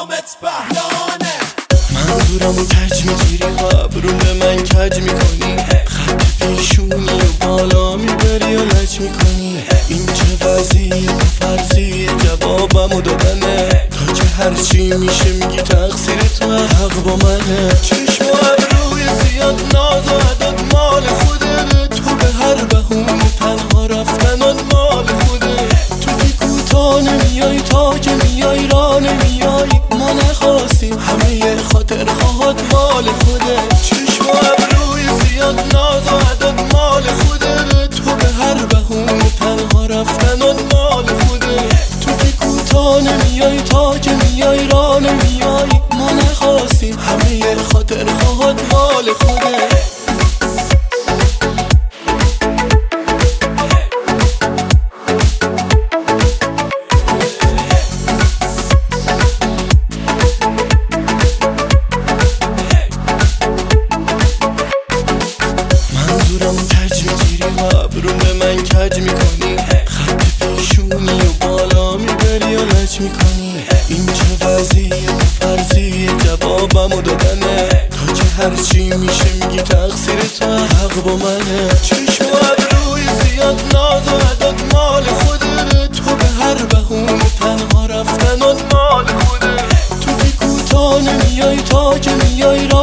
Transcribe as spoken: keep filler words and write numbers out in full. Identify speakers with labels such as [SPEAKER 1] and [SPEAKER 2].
[SPEAKER 1] نامت بهلانه.
[SPEAKER 2] منظورمو کج میگیری و ابرو به من کج میکنی، خط پیشونی و بالا میبری و لج میکنی. این چه وضعیه و فرضیه جوابمو دادنه، تا که هرچی میشه میگی تقصیر تو حق با منه. چشم و ابروی زیاد ناز و عدد مال خوده، تو به هر بهونه تنها رفتنان مال خوده. تو که کوتا نمیای تا که میای را نمیای، ما نخواستیم همه خاطر خواهد مال خوده. چشم و ابروی زیاد ناز و عدد مال خوده، تو به هر بهونه تنها رفتنان مال خوده. تو که کوتا نمیای تا که میای را نمیای، ما نخواستیم همه خاطر خواهد مال خوده. منظورمو کج میگیری و ابرو به من کج میکنی، خط پیشونی و بالا میبری و لج میکنی. این چه وضعیه و فرضیه جوابمو دادنه، تا که هرچی میشه میگی تقصیر تو حق با منه. چشم و ابروی زیاد ناز و عدد مال خوده، تو به هر بهونه تنها رفتنان مال خوده. تو که کوتا نمیای تا که میای را